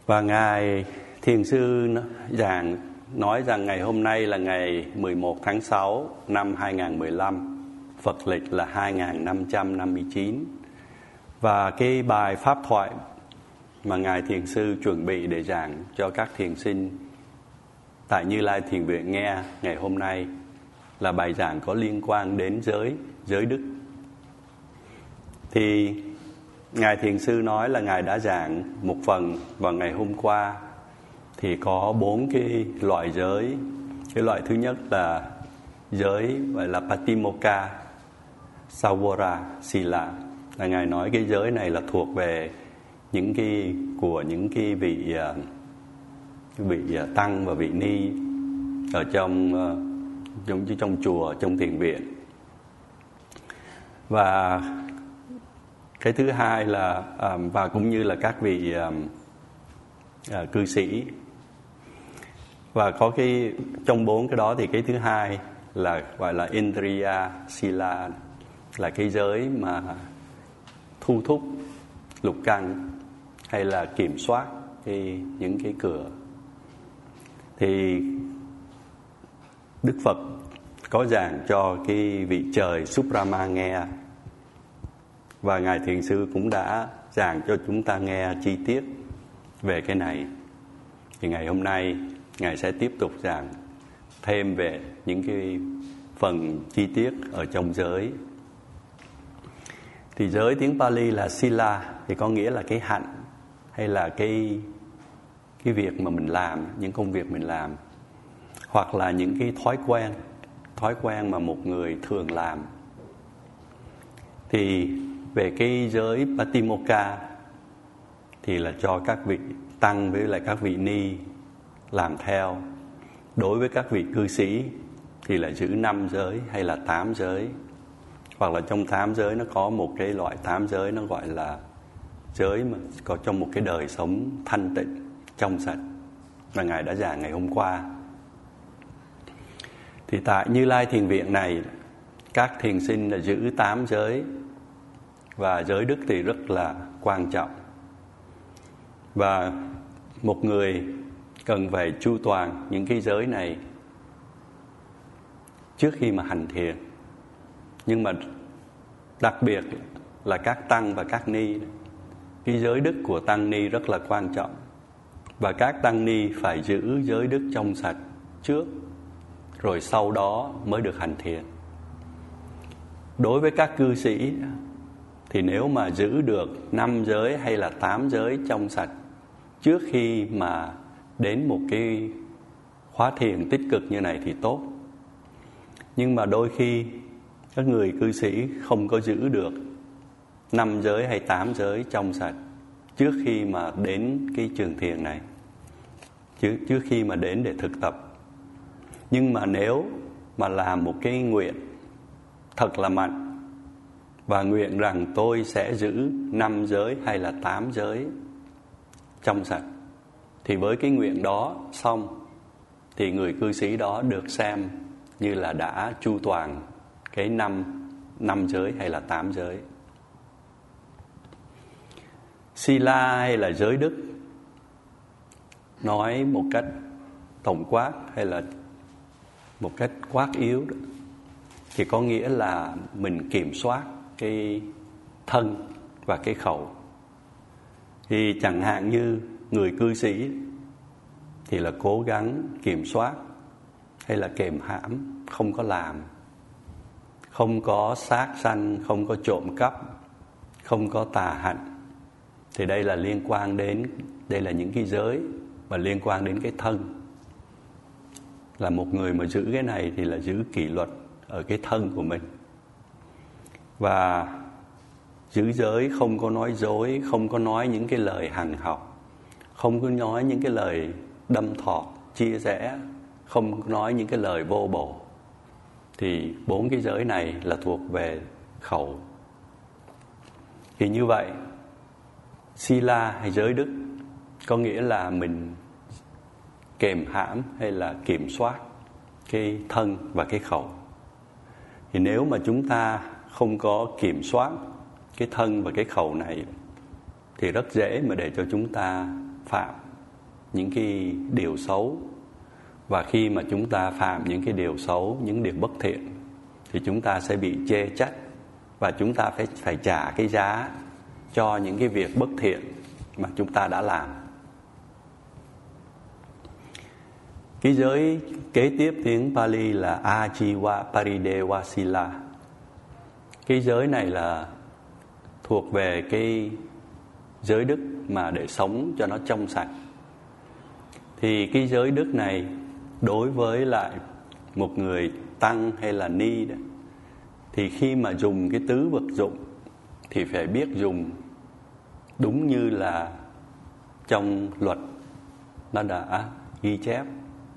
Và Ngài Thiền sư giảng nói rằng ngày hôm nay là ngày 11 tháng 6 năm 2015, Phật lịch là 2559. Và cái bài pháp thoại mà Ngài Thiền sư chuẩn bị để giảng cho các thiền sinh tại Như Lai Thiền Viện nghe ngày hôm nay là bài giảng có liên quan đến giới đức. Thì Ngài Thiền sư nói là Ngài đã giảng một phần vào ngày hôm qua. Thì có 4 cái loại giới. Cái loại thứ nhất là giới gọi là Patimokkha, Sawara, Sila. Là Ngài nói cái giới này là thuộc về những cái vị tăng và vị ni ở trong chùa, trong thiền viện. Và cái thứ hai là và cũng như là các vị cư sĩ. Và có cái trong 4 cái đó thì cái thứ hai là gọi là Indriya Sila, là cái giới mà thu thúc lục căn hay là kiểm soát những cái cửa. Thì Đức Phật có giảng cho cái vị trời Subrahma nghe, và Ngài Thiền sư cũng đã giảng cho chúng ta nghe chi tiết về cái này. Thì ngày hôm nay Ngài sẽ tiếp tục giảng thêm về những cái phần chi tiết ở trong giới. Thì giới tiếng Pali là Sila, thì có nghĩa là cái hạnh hay là cái việc mà mình làm, những công việc mình làm, hoặc là những cái thói quen mà một người thường làm. Thì về cái giới Patimokkha thì là cho các vị tăng với lại các vị ni làm theo. Đối với các vị cư sĩ thì là giữ 5 giới hay là 8 giới. Hoặc là trong 8 giới nó có một cái loại 8 giới nó gọi là giới mà có trong một cái đời sống thanh tịnh, trong sạch, mà Ngài đã giảng ngày hôm qua. Thì tại Như Lai Thiền Viện này, các thiền sinh là giữ 8 giới. Và giới đức thì rất là quan trọng. Và một người cần phải chu toàn những cái giới này trước khi mà hành thiền. Nhưng mà đặc biệt là các tăng và các ni, cái giới đức của tăng ni rất là quan trọng. Và các tăng ni phải giữ giới đức trong sạch trước, rồi sau đó mới được hành thiền. Đối với các cư sĩ thì nếu mà giữ được 5 giới hay là 8 giới trong sạch trước khi mà đến một cái khóa thiền tích cực như này thì tốt. Nhưng mà đôi khi các người cư sĩ không có giữ được 5 giới hay 8 giới trong sạch trước khi mà đến cái trường thiền này, trước khi mà đến để thực tập. Nhưng mà nếu mà làm một cái nguyện thật là mạnh và nguyện rằng tôi sẽ giữ 5 giới hay là 8 giới trong sạch, thì với cái nguyện đó xong thì người cư sĩ đó được xem như là đã chu toàn cái 5 giới hay là 8 giới. Sila hay là giới đức, nói một cách tổng quát hay là một cách quát yếu đó, thì có nghĩa là mình kiểm soát cái thân và cái khẩu. Thì chẳng hạn như người cư sĩ thì là cố gắng kiểm soát hay là kềm hãm, không có làm, không có sát sanh, không có trộm cắp, không có tà hạnh. Thì đây là liên quan đến, đây là những cái giới mà liên quan đến cái thân. Là một người mà giữ cái này thì là giữ kỷ luật ở cái thân của mình. Và giữ giới không có nói dối, không có nói những cái lời hằn học, không có nói những cái lời đâm thọt, chia rẽ, không có nói những cái lời vô bổ. Thì 4 cái giới này là thuộc về khẩu. Thì như vậy, Sila hay giới đức có nghĩa là mình kềm hãm hay là kiểm soát cái thân và cái khẩu. Thì nếu mà chúng ta không có kiểm soát cái thân và cái khẩu này thì rất dễ mà để cho chúng ta phạm những cái điều xấu. Và khi mà chúng ta phạm những cái điều xấu, những điều bất thiện, thì chúng ta sẽ bị chê trách, và chúng ta phải trả cái giá cho những cái việc bất thiện mà chúng ta đã làm. Cái giới kế tiếp tiếng Pali là Ajiva Parideva Sila. Cái giới này là thuộc về cái giới đức mà để sống cho nó trong sạch. Thì cái giới đức này đối với lại một người tăng hay là ni đó, thì khi mà dùng cái tứ vật dụng thì phải biết dùng đúng như là trong luật nó đã ghi chép.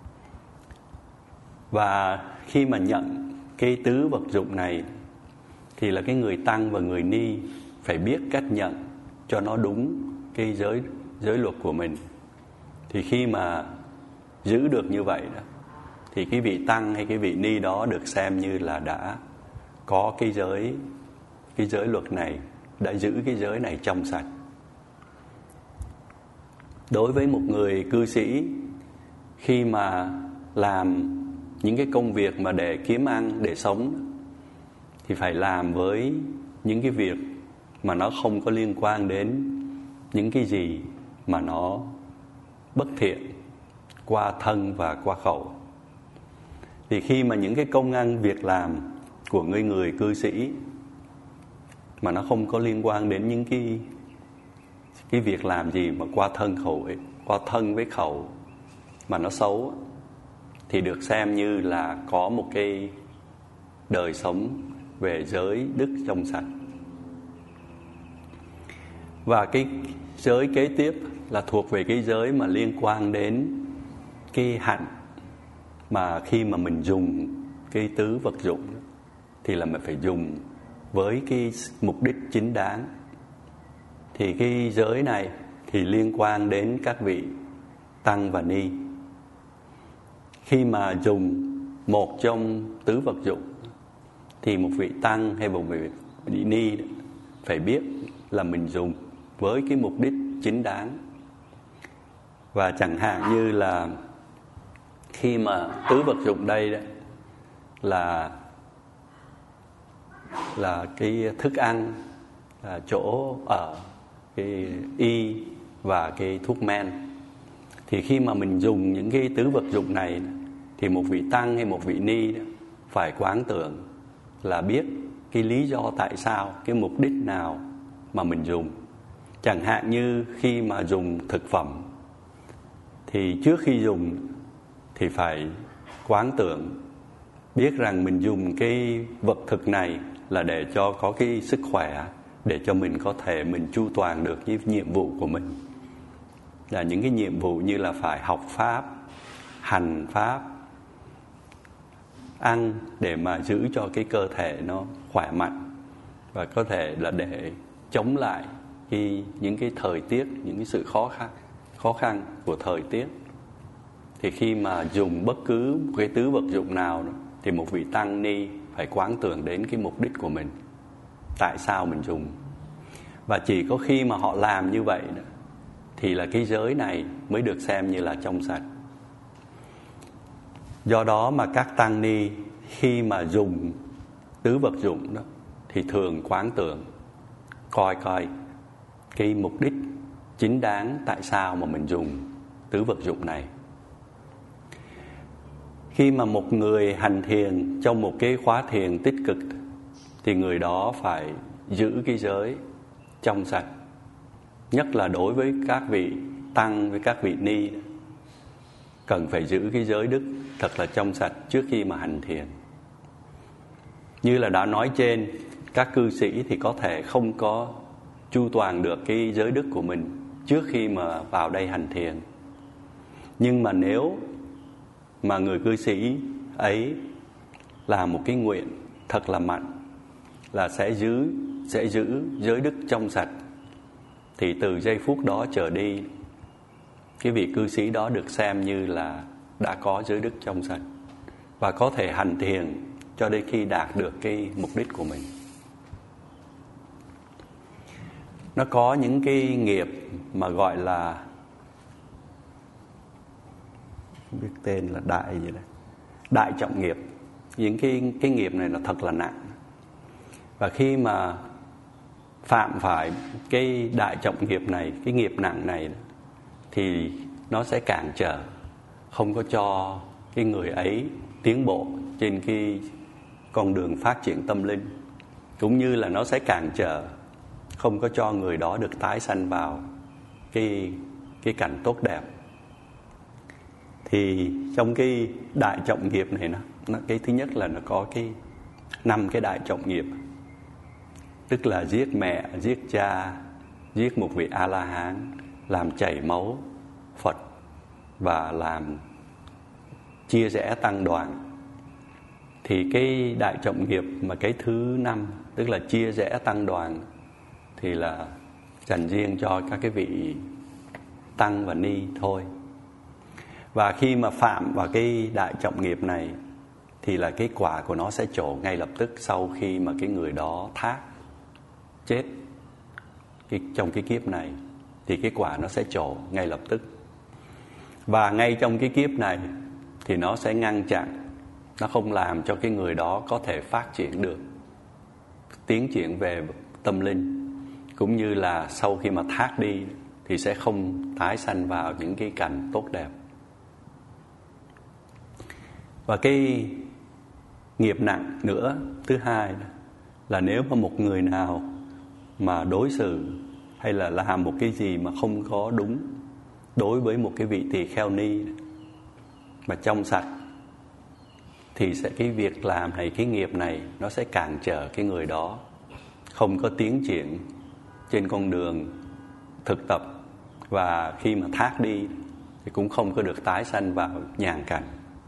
Và khi mà nhận cái tứ vật dụng này thì là cái người tăng và người ni phải biết cách nhận cho nó đúng cái giới luật của mình. Thì khi mà giữ được như vậy đó, thì cái vị tăng hay cái vị ni đó được xem như là đã có cái giới luật này, đã giữ cái giới này trong sạch. Đối với một người cư sĩ, khi mà làm những cái công việc mà để kiếm ăn, để sống, thì phải làm với những cái việc mà nó không có liên quan đến những cái gì mà nó bất thiện qua thân và qua khẩu. Thì khi mà những cái công ăn việc làm của người cư sĩ mà nó không có liên quan đến những cái việc làm gì mà qua thân với khẩu mà nó xấu, thì được xem như là có một cái đời sống về giới đức trong sạch. Và cái giới kế tiếp là thuộc về cái giới mà liên quan đến cái hạnh, mà khi mà mình dùng cái tứ vật dụng thì là mình phải dùng với cái mục đích chính đáng. Thì cái giới này thì liên quan đến các vị tăng và ni. Khi mà dùng một trong tứ vật dụng thì một vị tăng hay một vị ni phải biết là mình dùng với cái mục đích chính đáng. Và chẳng hạn như là khi mà tứ vật dụng đây đó là cái thức ăn, là chỗ ở, cái y và cái thuốc men. Thì khi mà mình dùng những cái tứ vật dụng này thì một vị tăng hay một vị ni phải quán tưởng là biết cái lý do tại sao, cái mục đích nào mà mình dùng. Chẳng hạn như khi mà dùng thực phẩm thì trước khi dùng thì phải quán tưởng biết rằng mình dùng cái vật thực này là để cho có cái sức khỏe, để cho mình có thể mình chu toàn được cái nhiệm vụ của mình. Là những cái nhiệm vụ như là phải học pháp, hành pháp, ăn để mà giữ cho cái cơ thể nó khỏe mạnh, và có thể là để chống lại những cái thời tiết, những cái sự khó khăn của thời tiết. Thì khi mà dùng bất cứ một cái tứ vật dụng nào đó, thì một vị tăng ni phải quán tưởng đến cái mục đích của mình, tại sao mình dùng. Và chỉ có khi mà họ làm như vậy đó, thì là cái giới này mới được xem như là trong sạch. Do đó mà các tăng ni khi mà dùng tứ vật dụng đó thì thường quán tưởng coi cái mục đích chính đáng tại sao mà mình dùng tứ vật dụng này. Khi mà một người hành thiền trong một cái khóa thiền tích cực thì người đó phải giữ cái giới trong sạch. Nhất là đối với các vị tăng với các vị ni, cần phải giữ cái giới đức thật là trong sạch trước khi mà hành thiền. Như là đã nói trên, các cư sĩ thì có thể không có chu toàn được cái giới đức của mình trước khi mà vào đây hành thiền. Nhưng mà nếu mà người cư sĩ ấy làm một cái nguyện thật là mạnh là sẽ giữ giới đức trong sạch, thì từ giây phút đó trở đi, cái vị cư sĩ đó được xem như là đã có giới đức trong sạch và có thể hành thiền cho đến khi đạt được cái mục đích của mình. Nó có những cái nghiệp mà gọi là không biết tên là đại gì đấy, đại trọng nghiệp. Những cái nghiệp này nó thật là nặng. Và khi mà phạm phải cái đại trọng nghiệp này, cái nghiệp nặng này, thì nó sẽ cản trở, không có cho cái người ấy tiến bộ trên cái con đường phát triển tâm linh, cũng như là nó sẽ cản trở, không có cho người đó được tái sanh vào cái cảnh tốt đẹp. Thì trong cái đại trọng nghiệp này, nó cái thứ nhất là nó có cái 5 cái đại trọng nghiệp, tức là giết mẹ, giết cha, giết một vị A-la-hán, làm chảy máu Phật và làm chia rẽ tăng đoàn. Thì cái đại trọng nghiệp mà cái thứ 5, tức là chia rẽ tăng đoàn, thì là dành riêng cho các cái vị tăng và ni thôi. Và khi mà phạm vào cái đại trọng nghiệp này thì là cái quả của nó sẽ trổ ngay lập tức sau khi mà cái người đó thác chết trong cái kiếp này, thì cái quả nó sẽ trổ ngay lập tức. Và ngay trong cái kiếp này thì nó sẽ ngăn chặn, nó không làm cho cái người đó có thể phát triển được, tiến triển về tâm linh, cũng như là sau khi mà thác đi thì sẽ không tái sanh vào những cái cảnh tốt đẹp. Và cái nghiệp nặng nữa thứ hai là nếu mà một người nào mà đối xử hay là làm một cái gì mà không có đúng đối với một cái vị tỳ kheo ni mà trong sạch, thì sẽ cái việc làm này, cái nghiệp này nó sẽ cản trở cái người đó không có tiến triển trên con đường thực tập, và khi mà thác đi thì cũng không có được tái sanh vào nhàn cảnh.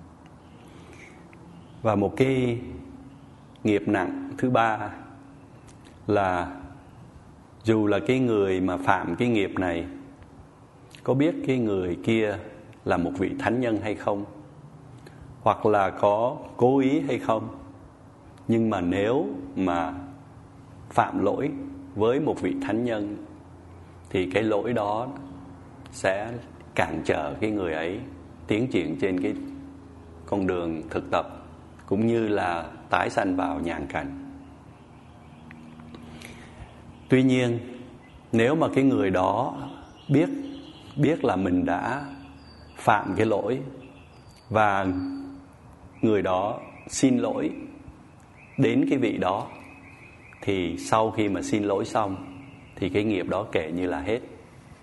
Và một cái nghiệp nặng thứ ba là dù là cái người mà phạm cái nghiệp này có biết cái người kia là một vị thánh nhân hay không, hoặc là có cố ý hay không, nhưng mà nếu mà phạm lỗi với một vị thánh nhân thì cái lỗi đó sẽ cản trở cái người ấy tiến triển trên cái con đường thực tập, cũng như là tái sanh vào nhàn cảnh. Tuy nhiên, nếu mà cái người đó biết là mình đã phạm cái lỗi và người đó xin lỗi đến cái vị đó, thì sau khi mà xin lỗi xong thì cái nghiệp đó kể như là hết.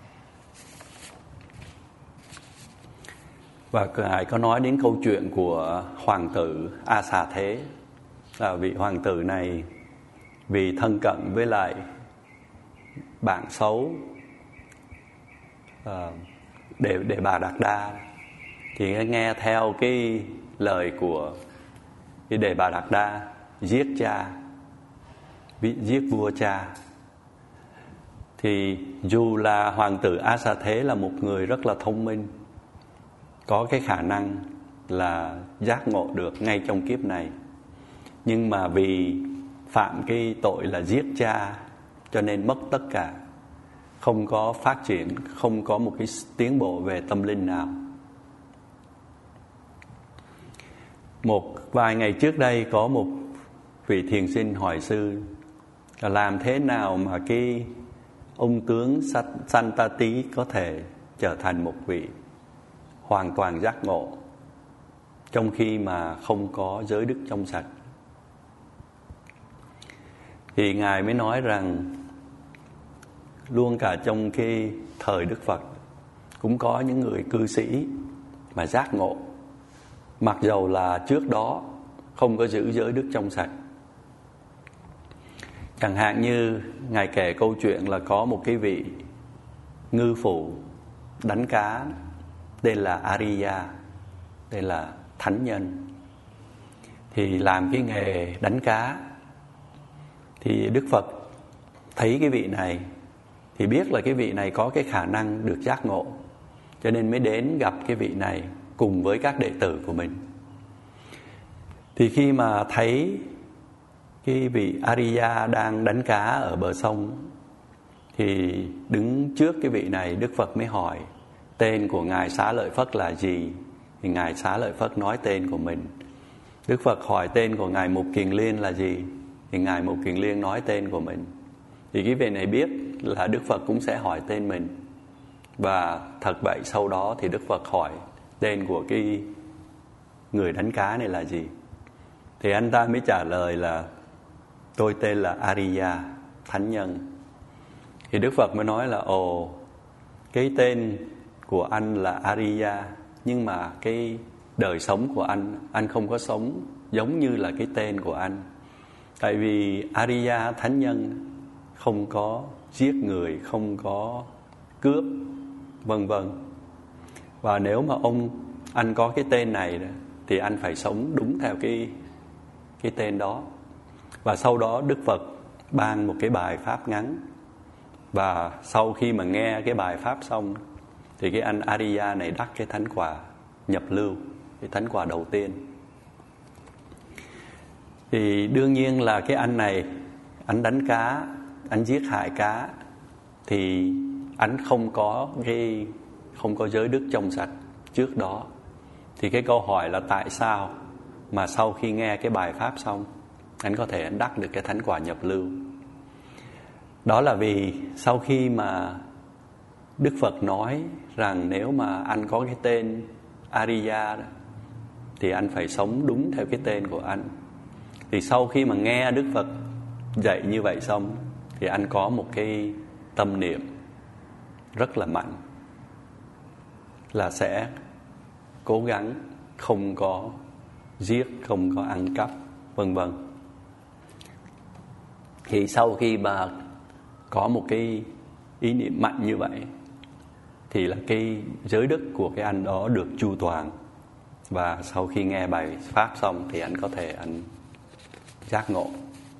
Và Ngài có nói đến câu chuyện của hoàng tử A Xà Thế, là vị hoàng tử này vì thân cận với lại bạn xấu Đề Bà Đạt Đa, thì nghe theo cái lời của cái Đề Bà Đạt Đa giết cha, giết vua cha. Thì dù là hoàng tử A Xà Thế là một người rất là thông minh, có cái khả năng là giác ngộ được ngay trong kiếp này, nhưng mà vì phạm cái tội là giết cha cho nên mất tất cả, không có phát triển, không có một cái tiến bộ về tâm linh nào. Một vài ngày trước đây có một vị thiền sinh hỏi sư là làm thế nào mà cái ông tướng Santati có thể trở thành một vị hoàn toàn giác ngộ trong khi mà không có giới đức trong sạch. Thì Ngài mới nói rằng luôn cả trong cái thời Đức Phật cũng có những người cư sĩ mà giác ngộ, mặc dầu là trước đó không có giữ giới đức trong sạch. Chẳng hạn như Ngài kể câu chuyện là có một cái vị ngư phủ đánh cá tên là Ariya, đây là thánh nhân, thì làm cái nghề đánh cá. Thì Đức Phật thấy cái vị này thì biết là cái vị này có cái khả năng được giác ngộ, cho nên mới đến gặp cái vị này cùng với các đệ tử của mình. Thì khi mà thấy cái vị Ariya đang đánh cá ở bờ sông, thì đứng trước cái vị này, Đức Phật mới hỏi tên của Ngài Xá Lợi Phất là gì, thì Ngài Xá Lợi Phất nói tên của mình. Đức Phật hỏi tên của Ngài Mục Kiền Liên là gì, thì Ngài Mục Kiền Liên nói tên của mình. Thì cái vị này biết là Đức Phật cũng sẽ hỏi tên mình. Và thật vậy, sau đó thì Đức Phật hỏi tên của cái người đánh cá này là gì. Thì anh ta mới trả lời là tôi tên là Ariya, thánh nhân. Thì Đức Phật mới nói là ồ, cái tên của anh là Ariya, nhưng mà cái đời sống của anh không có sống giống như là cái tên của anh. Tại vì Ariya, thánh nhân, không có giết người, không có cướp, vân vân. Và nếu mà anh có cái tên này thì anh phải sống đúng theo cái tên đó. Và sau đó Đức Phật ban một cái bài pháp ngắn. Và sau khi mà nghe cái bài pháp xong thì cái anh Ariya này đắc cái thánh quả nhập lưu, cái thánh quả đầu tiên. Thì đương nhiên là cái anh này, anh đánh cá, anh giết hại cá, thì anh không có giới đức trong sạch trước đó. Thì cái câu hỏi là tại sao mà sau khi nghe cái bài pháp xong anh có thể đắc được cái thánh quả nhập lưu? Đó là vì sau khi mà Đức Phật nói rằng nếu mà anh có cái tên Ariya đó, thì anh phải sống đúng theo cái tên của anh. Thì sau khi mà nghe Đức Phật dạy như vậy xong thì anh có một cái tâm niệm rất là mạnh là sẽ cố gắng không có giết, không có ăn cắp, vân vân. Thì sau khi mà có một cái ý niệm mạnh như vậy thì là cái giới đức của cái anh đó được chu toàn. Và sau khi nghe bài pháp xong thì anh có thể anh giác ngộ.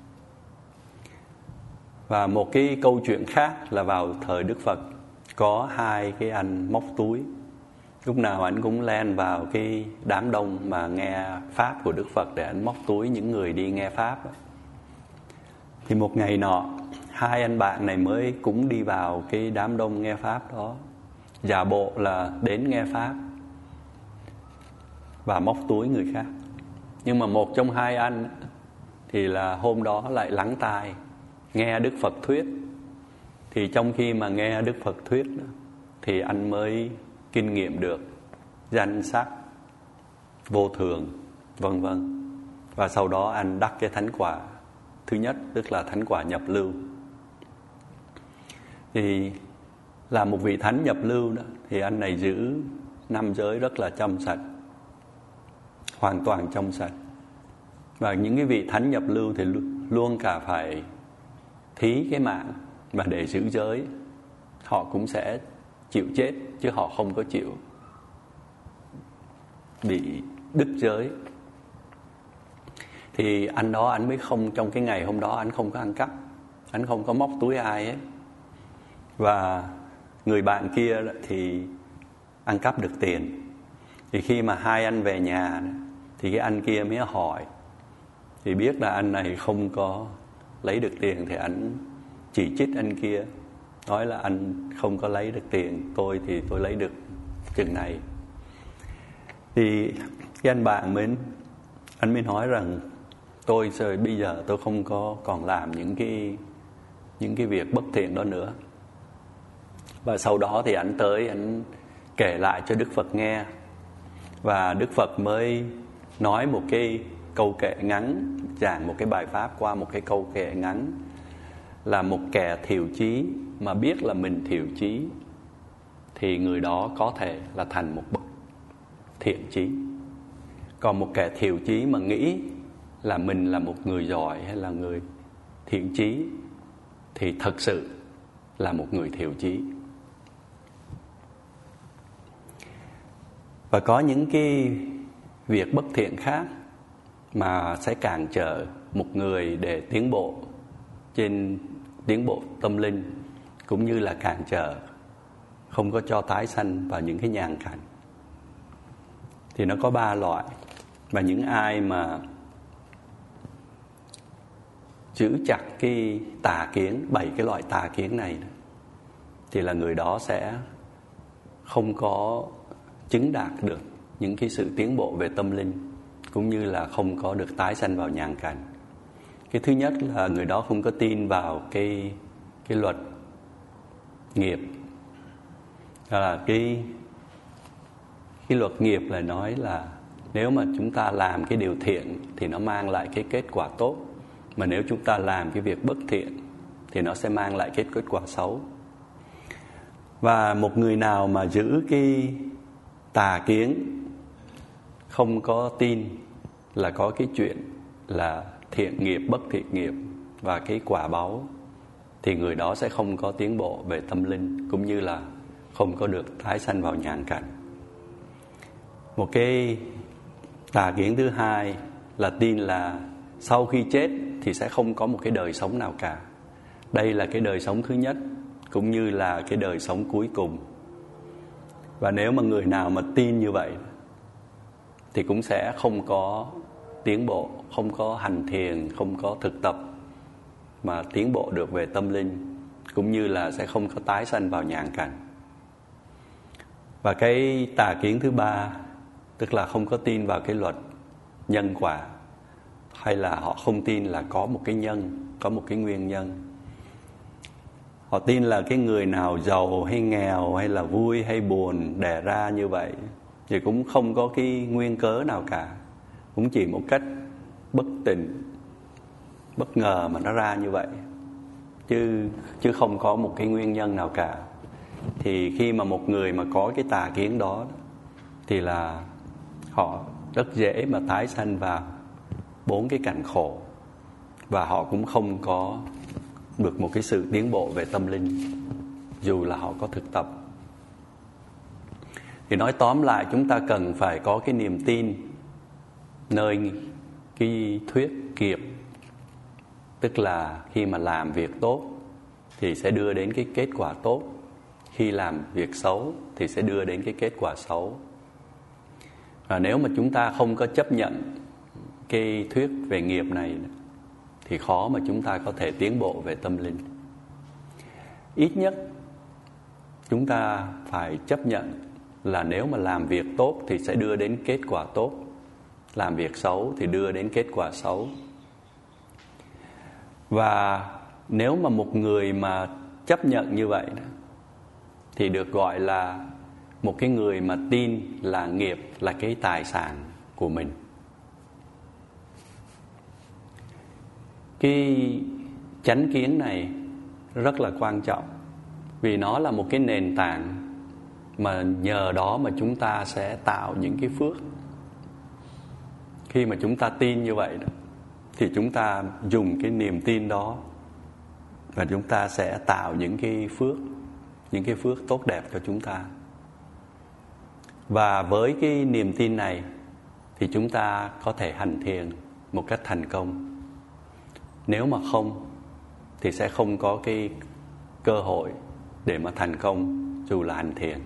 Và một cái câu chuyện khác là vào thời Đức Phật có hai cái anh móc túi. Lúc nào anh cũng len vào cái đám đông mà nghe pháp của Đức Phật để anh móc túi những người đi nghe pháp. Thì một ngày nọ, hai anh bạn này mới cũng đi vào cái đám đông nghe pháp đó, giả bộ là đến nghe pháp và móc túi người khác. Nhưng mà một trong hai anh thì là hôm đó lại lắng tai nghe Đức Phật thuyết. Thì trong khi mà nghe Đức Phật thuyết đó, thì anh mới kinh nghiệm được danh sắc, vô thường, vân vân. Và sau đó anh đắc cái thánh quả thứ nhất, tức là thánh quả nhập lưu. Thì là một vị thánh nhập lưu đó, thì anh này giữ 5 giới rất là trong sạch, hoàn toàn trong sạch. Và những cái vị thánh nhập lưu thì luôn cả phải thí cái mạng và để giữ giới. Họ cũng sẽ chịu chết chứ họ không có chịu bị đứt giới. Thì anh đó anh mới không, trong cái ngày hôm đó anh không có ăn cắp, anh không có móc túi ai ấy. Và người bạn kia thì ăn cắp được tiền. Thì khi mà hai anh về nhà thì cái anh kia mới hỏi, thì biết là anh này không có lấy được tiền thì anh chỉ trích anh kia, nói là anh không có lấy được tiền, tôi thì tôi lấy được chừng này. Thì cái anh bạn anh mới nói rằng tôi bây giờ tôi không có còn làm những cái việc bất thiện đó nữa. Và sau đó thì anh tới anh kể lại cho Đức Phật nghe. Và Đức Phật mới nói một cái câu kệ ngắn, giảng một cái bài pháp qua một cái câu kệ ngắn, là một kẻ thiểu chí mà biết là mình thiểu chí thì người đó có thể là thành một bậc thiện chí. Còn một kẻ thiểu chí mà nghĩ là mình là một người giỏi hay là người thiện chí thì thật sự là một người thiểu chí. Và có những cái việc bất thiện khác mà sẽ cản trở một người để tiến bộ tâm linh, cũng như là cản trở không có cho tái sanh vào những cái nhàn cảnh. Thì nó có 3 loại. Và những ai mà giữ chặt cái tà kiến, 7 cái loại tà kiến này thì là người đó sẽ không có chứng đạt được những cái sự tiến bộ về tâm linh, cũng như là không có được tái sanh vào nhàn cảnh. Cái thứ nhất là người đó không có tin vào cái luật nghiệp. Đó là cái luật nghiệp là nói là nếu mà chúng ta làm cái điều thiện thì nó mang lại cái kết quả tốt, mà nếu chúng ta làm cái việc bất thiện thì nó sẽ mang lại cái kết quả xấu. Và một người nào mà giữ cái tà kiến, không có tin là có cái chuyện là thiện nghiệp, bất thiện nghiệp và cái quả báo, thì người đó sẽ không có tiến bộ về tâm linh, cũng như là không có được tái sanh vào nhàn cảnh. Một cái tà kiến thứ hai là tin là sau khi chết thì sẽ không có một cái đời sống nào cả. Đây là cái đời sống thứ nhất, cũng như là cái đời sống cuối cùng. Và nếu mà người nào mà tin như vậy thì cũng sẽ không có tiến bộ, không có hành thiền, không có thực tập mà tiến bộ được về tâm linh, cũng như là sẽ không có tái sanh vào nhàn cảnh. Và cái tà kiến thứ ba, tức là không có tin vào cái luật nhân quả, hay là họ không tin là có một cái nhân, có một cái nguyên nhân. Họ tin là cái người nào giàu hay nghèo, hay là vui hay buồn đẻ ra như vậy thì cũng không có cái nguyên cớ nào cả, cũng chỉ một cách bất tình, bất ngờ mà nó ra như vậy, chứ không có một cái nguyên nhân nào cả. Thì khi mà một người mà có cái tà kiến đó thì là họ rất dễ mà tái sanh vào 4 cái cảnh khổ, và họ cũng không có được một cái sự tiến bộ về tâm linh dù là họ có thực tập. Thì nói tóm lại, chúng ta cần phải có cái niềm tin nơi cái thuyết nghiệp, tức là khi mà làm việc tốt thì sẽ đưa đến cái kết quả tốt, khi làm việc xấu thì sẽ đưa đến cái kết quả xấu. Và nếu mà chúng ta không có chấp nhận cái thuyết về nghiệp này thì khó mà chúng ta có thể tiến bộ về tâm linh. Ít nhất chúng ta phải chấp nhận là nếu mà làm việc tốt thì sẽ đưa đến kết quả tốt, làm việc xấu thì đưa đến kết quả xấu. Và nếu mà một người mà chấp nhận như vậy thì được gọi là một cái người mà tin là nghiệp là cái tài sản của mình. Cái chánh kiến này rất là quan trọng, vì nó là một cái nền tảng mà nhờ đó mà chúng ta sẽ tạo những cái phước. Khi mà chúng ta tin như vậy thì chúng ta dùng cái niềm tin đó và chúng ta sẽ tạo những cái phước tốt đẹp cho chúng ta. Và với cái niềm tin này thì chúng ta có thể hành thiền một cách thành công. Nếu mà không thì sẽ không có cái cơ hội để mà thành công dù là hành thiền.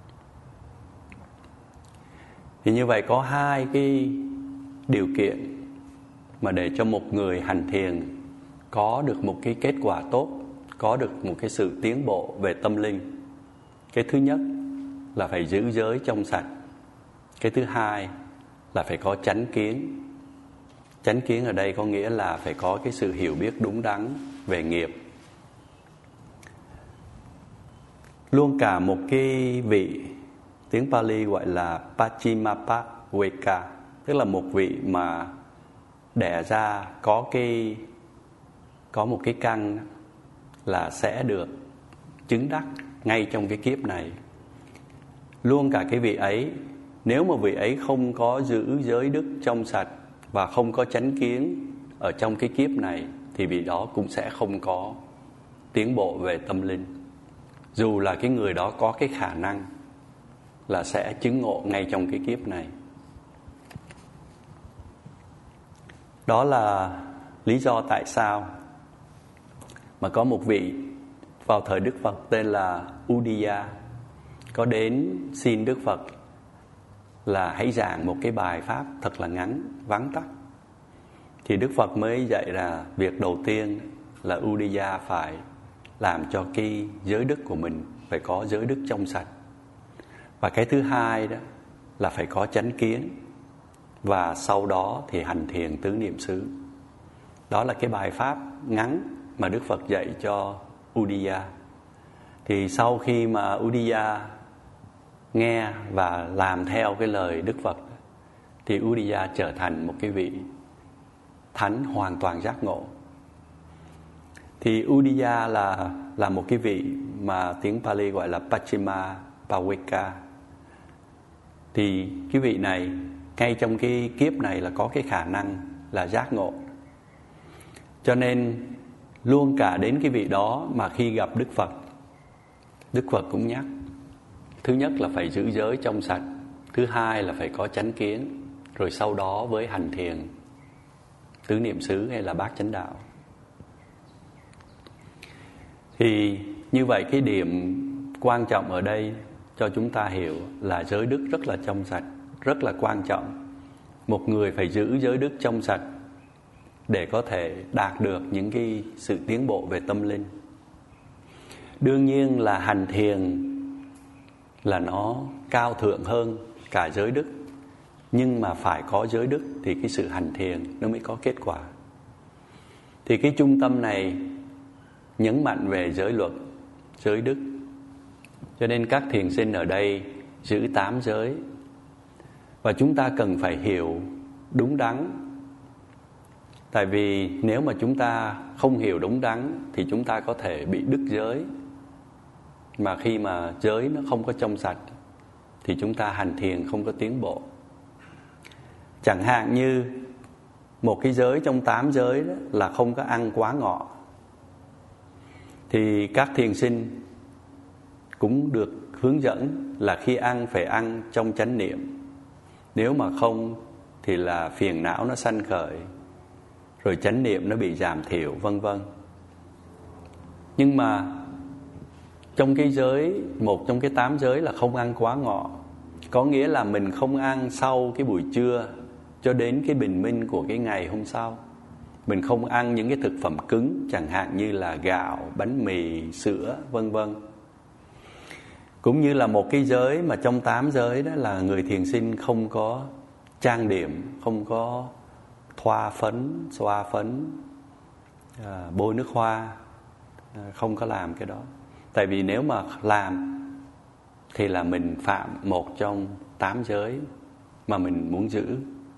Thì như vậy có 2 cái điều kiện mà để cho một người hành thiền có được một cái kết quả tốt, có được một cái sự tiến bộ về tâm linh. Cái thứ nhất là phải giữ giới trong sạch. Cái thứ hai là phải có chánh kiến. Chánh kiến ở đây có nghĩa là phải có cái sự hiểu biết đúng đắn về nghiệp. Luôn cả một cái vị, tiếng Pali gọi là Pachimappa Veka, tức là một vị mà đẻ ra có một cái căn là sẽ được chứng đắc ngay trong cái kiếp này. Luôn cả cái vị ấy, nếu mà vị ấy không có giữ giới đức trong sạch và không có chánh kiến ở trong cái kiếp này thì vị đó cũng sẽ không có tiến bộ về tâm linh, dù là cái người đó có cái khả năng là sẽ chứng ngộ ngay trong cái kiếp này. Đó là lý do tại sao mà có một vị vào thời Đức Phật tên là Udiya có đến xin Đức Phật là hãy giảng một cái bài pháp thật là ngắn, vắn tắt. Thì Đức Phật mới dạy là việc đầu tiên là Udiya phải làm cho cái giới đức của mình phải có giới đức trong sạch. Và cái thứ hai đó là phải có chánh kiến, và sau đó thì hành thiền tứ niệm xứ. Đó là cái bài pháp ngắn mà Đức Phật dạy cho Uddiyana. Thì sau khi mà Uddiyana nghe và làm theo cái lời Đức Phật, thì Uddiyana trở thành một cái vị thánh hoàn toàn giác ngộ. Thì Uddiyana là một cái vị mà tiếng Pali gọi là Pachima Paweka. Thì cái vị này ngay trong cái kiếp này là có cái khả năng là giác ngộ. Cho nên luôn cả đến cái vị đó mà khi gặp Đức Phật cũng nhắc. Thứ nhất là phải giữ giới trong sạch, thứ hai là phải có chánh kiến, rồi sau đó với hành thiền tứ niệm xứ hay là bát chánh đạo. Thì như vậy cái điểm quan trọng ở đây cho chúng ta hiểu là giới đức rất là trong sạch, rất là quan trọng. Một người phải giữ giới đức trong sạch để có thể đạt được những cái sự tiến bộ về tâm linh. Đương nhiên là hành thiền là nó cao thượng hơn cả giới đức, nhưng mà phải có giới đức thì cái sự hành thiền nó mới có kết quả. Thì cái trung tâm này nhấn mạnh về giới luật, giới đức. Cho nên các thiền sinh ở đây giữ 8 giới. Và chúng ta cần phải hiểu đúng đắn. Tại vì nếu mà chúng ta không hiểu đúng đắn thì chúng ta có thể bị đứt giới. Mà khi mà giới nó không có trong sạch thì chúng ta hành thiền không có tiến bộ. Chẳng hạn như một cái giới trong 8 giới đó là không có ăn quá ngọ. Thì các thiền sinh cũng được hướng dẫn là khi ăn phải ăn trong chánh niệm. Nếu mà không thì là phiền não nó sanh khởi, rồi chánh niệm nó bị giảm thiểu, vân vân. Nhưng mà trong cái giới, một trong cái 8 giới là không ăn quá ngọ. Có nghĩa là mình không ăn sau cái buổi trưa cho đến cái bình minh của cái ngày hôm sau. Mình không ăn những cái thực phẩm cứng, chẳng hạn như là gạo, bánh mì, sữa, vân vân. Cũng như là một cái giới mà trong 8 giới đó là người thiền sinh không có trang điểm, không có thoa phấn, xoa phấn, bôi nước hoa, không có làm cái đó. Tại vì nếu mà làm thì là mình phạm một trong 8 giới mà mình muốn giữ.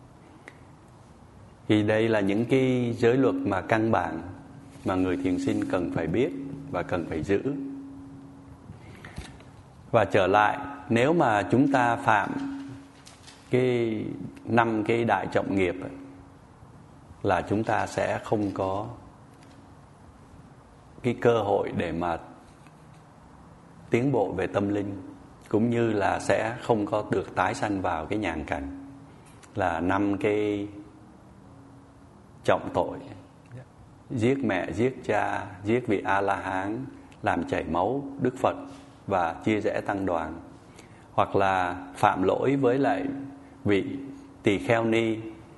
Thì đây là những cái giới luật mà căn bản mà người thiền sinh cần phải biết và cần phải giữ. Và trở lại, nếu mà chúng ta phạm cái 5 cái đại trọng nghiệp ấy, là chúng ta sẽ không có cái cơ hội để mà tiến bộ về tâm linh, cũng như là sẽ không có được tái sanh vào cái nhàn cảnh là 5 cái trọng tội: giết mẹ, giết cha, giết vị A-la-hán, làm chảy máu Đức Phật và chia rẽ tăng đoàn, hoặc là phạm lỗi với lại vị tỳ kheo ni,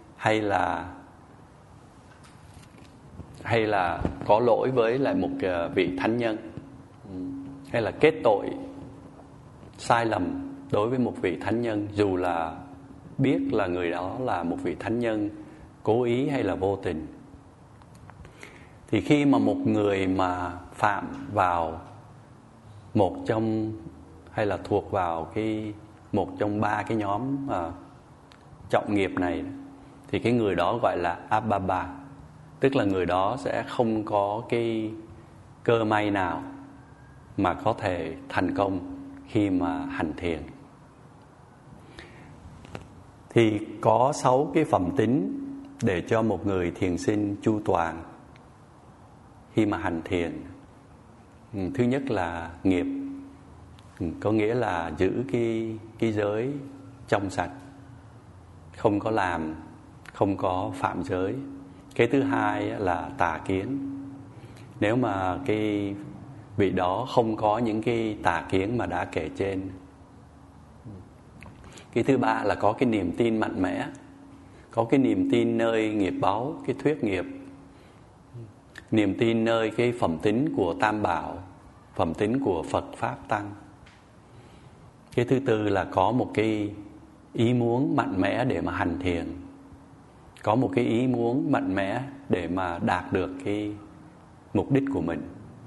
hay là có lỗi với lại một vị thánh nhân, hay là kết tội sai lầm đối với một vị thánh nhân, dù là biết là người đó là một vị thánh nhân, cố ý hay là vô tình. Thì khi mà một người mà phạm vào một trong, hay là thuộc vào cái một trong 3 cái nhóm trọng nghiệp này, thì cái người đó gọi là Ababa. Tức là người đó sẽ không có cái cơ may nào mà có thể thành công khi mà hành thiền. Thì có 6 cái phẩm tính để cho một người thiền sinh chu toàn khi mà hành thiền. Thứ nhất là nghiệp, có nghĩa là giữ cái giới trong sạch, không có làm, không có phạm giới. Cái thứ hai là tà kiến. Nếu mà cái vị đó không có những cái tà kiến mà đã kể trên. Cái thứ ba là có cái niềm tin mạnh mẽ, có cái niềm tin nơi nghiệp báo, cái thuyết nghiệp, niềm tin nơi cái phẩm tính của Tam Bảo, phẩm tính của Phật Pháp Tăng. Cái thứ tư là có một cái ý muốn mạnh mẽ để mà hành thiền, có một cái ý muốn mạnh mẽ để mà đạt được cái mục đích của mình.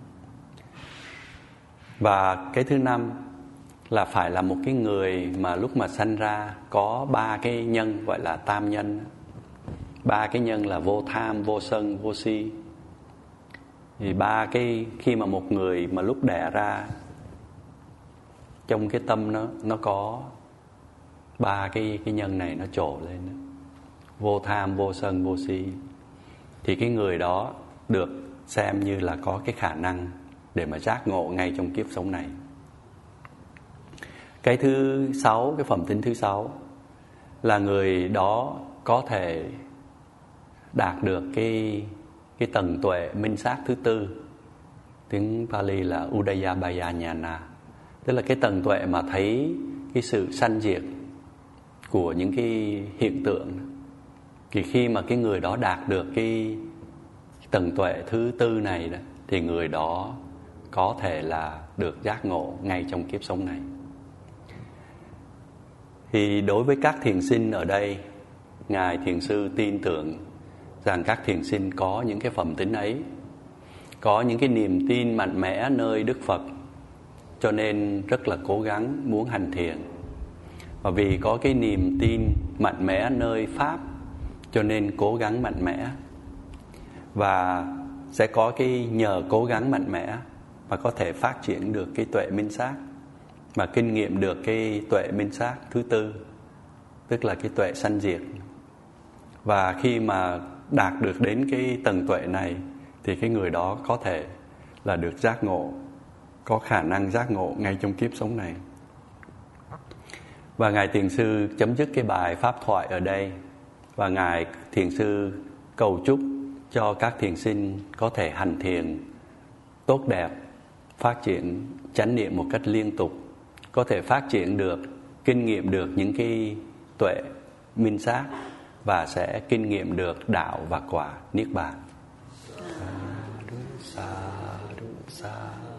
Và cái thứ năm là phải là một cái người mà lúc mà sanh ra có 3 cái nhân gọi là tam nhân. 3 cái nhân là vô tham, vô sân, vô si. Thì 3 cái, khi mà một người mà lúc đẻ ra trong cái tâm nó có 3 cái nhân này nó trổ lên, vô tham, vô sân, vô si, thì cái người đó được xem như là có cái khả năng để mà giác ngộ ngay trong kiếp sống này. Cái thứ 6, cái phẩm tính thứ 6 là người đó có thể đạt được cái tầng tuệ minh sát thứ 4. Tiếng Pali là Udayabaya Nhana, tức là cái tầng tuệ mà thấy cái sự sanh diệt của những cái hiện tượng. Thì khi mà cái người đó đạt được cái tầng tuệ thứ 4 này đó, thì người đó có thể là được giác ngộ ngay trong kiếp sống này. Thì đối với các thiền sinh ở đây, Ngài Thiền Sư tin tưởng rằng các thiền sinh có những cái phẩm tính ấy, có những cái niềm tin mạnh mẽ nơi Đức Phật, cho nên rất là cố gắng muốn hành thiền. Và vì có cái niềm tin mạnh mẽ nơi Pháp, cho nên cố gắng mạnh mẽ. Và sẽ có cái nhờ cố gắng mạnh mẽ mà có thể phát triển được cái tuệ minh sát, mà kinh nghiệm được cái tuệ minh sát thứ 4, tức là cái tuệ sanh diệt. Và khi mà đạt được đến cái tầng tuệ này thì cái người đó có thể là được giác ngộ, có khả năng giác ngộ ngay trong kiếp sống này. Và Ngài Thiền Sư chấm dứt cái bài pháp thoại ở đây. Và Ngài Thiền Sư cầu chúc cho các thiền sinh có thể hành thiền tốt đẹp, phát triển chánh niệm một cách liên tục, có thể phát triển được, kinh nghiệm được những cái tuệ minh sát, và sẽ kinh nghiệm được đạo và quả Niết Bàn. Sa đu sa.